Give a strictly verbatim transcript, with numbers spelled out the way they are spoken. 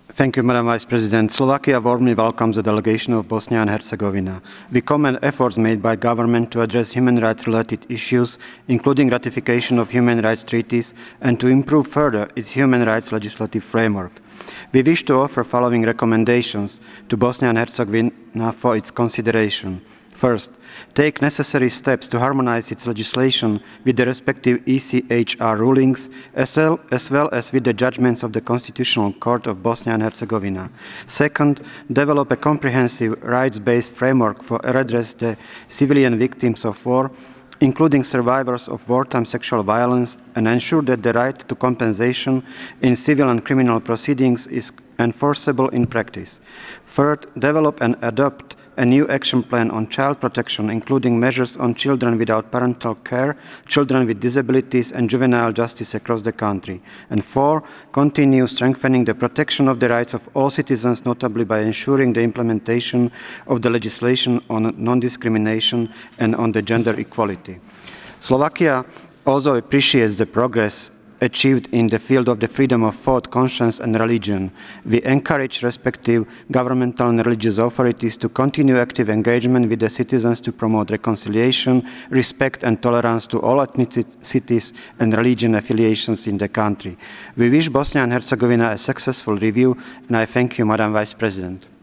Thank you, Madam Vice President. Slovakia warmly welcomes the delegation of Bosnia and Herzegovina. We commend efforts made by government to address human rights-related issues, including ratification of human rights treaties, and to improve further its human rights legislative framework. We wish to offer following recommendations to Bosnia and Herzegovina for its consideration. First, take necessary steps to harmonize its legislation with the respective E C H R rulings, as well, as well as with the judgments of the Constitutional Court of Bosnia and Herzegovina. Second, develop a comprehensive rights-based framework for redress the civilian victims of war, including survivors of wartime sexual violence, and ensure that the right to compensation in civil and criminal proceedings is enforceable in practice. Third, develop and adopt a new action plan on child protection, including measures on children without parental care, children with disabilities, and juvenile justice across the country. And four, continue strengthening the protection of the rights of all citizens, notably by ensuring the implementation of the legislation on non-discrimination and on the gender equality. Slovakia also appreciates the progress achieved in the field of the freedom of thought, conscience and religion. We encourage respective governmental and religious authorities to continue active engagement with the citizens to promote reconciliation, respect and tolerance to all ethnicities and religion affiliations in the country. We wish Bosnia and Herzegovina a successful review, and I thank you, Madam Vice President.